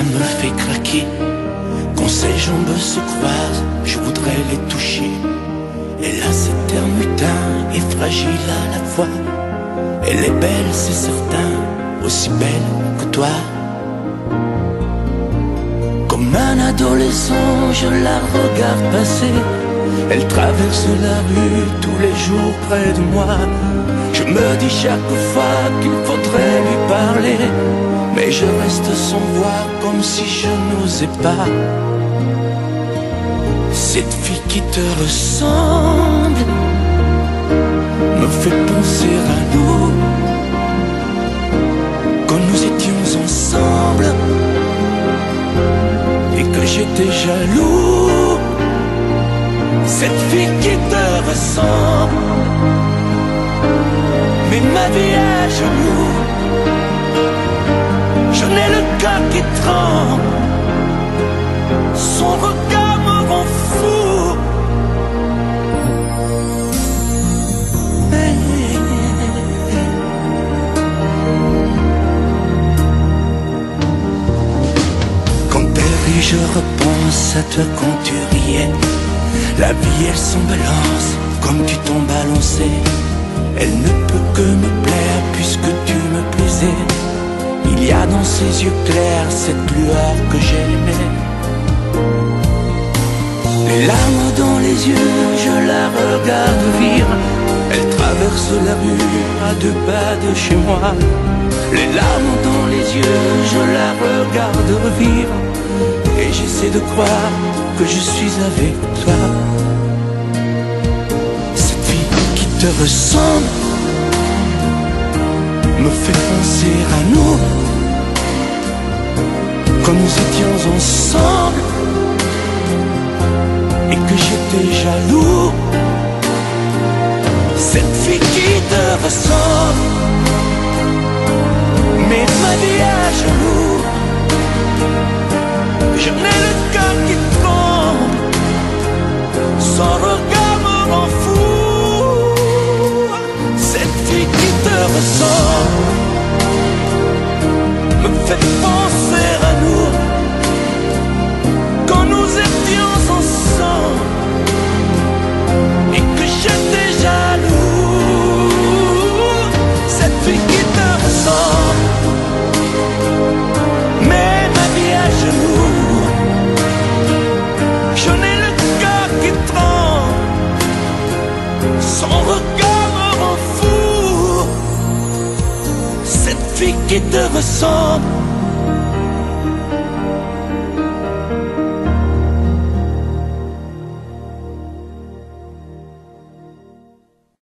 me fait craquer. Quand ses jambes se croisent, je voudrais les toucher. Elle a cet air mutin et fragile à la fois. Elle est belle, c'est certain, aussi belle que toi. Comme un adolescent, je la regarde passer. Elle traverse la rue tous les jours près de moi. Je me dis chaque fois qu'il faudrait lui parler, mais je reste sans voix comme si je n'osais pas. Cette fille qui te ressemble me fait penser à nous, quand nous étions ensemble et que j'étais jaloux. Cette fille qui te ressemble met ma vie à genoux. Je n'ai le cœur qui tremble, son regard me rend fou. Quand elle rit, je repense à toi quand tu riais. La vie elle s'en balance comme tu t'en balançais. Elle ne peut que me plaire puisque tu me plaisais. Il y a dans ses yeux clairs cette lueur que j'aimais. Les larmes dans les yeux, je la regarde vivre. Elle traverse la rue à 2 pas de chez moi. Les larmes dans les yeux, je la regarde revivre. Et j'essaie de croire que je suis avec toi. Cette fille qui te ressemble me fait penser à nous, quand nous étions ensemble et que j'étais jaloux. Cette fille qui te ressemble met ma vie à genoux. Je n'ai le cœur qui tremble, son regard me rend fou. Cette fille qui te ressemble me fait penser à nous, quand nous étions ensemble et que j'étais jaloux. Cette fille qui te ressemble met ma vie à genoux. Je n'ai le cœur qui tremble, son regard me rend fou. Cette fille qui te ressemble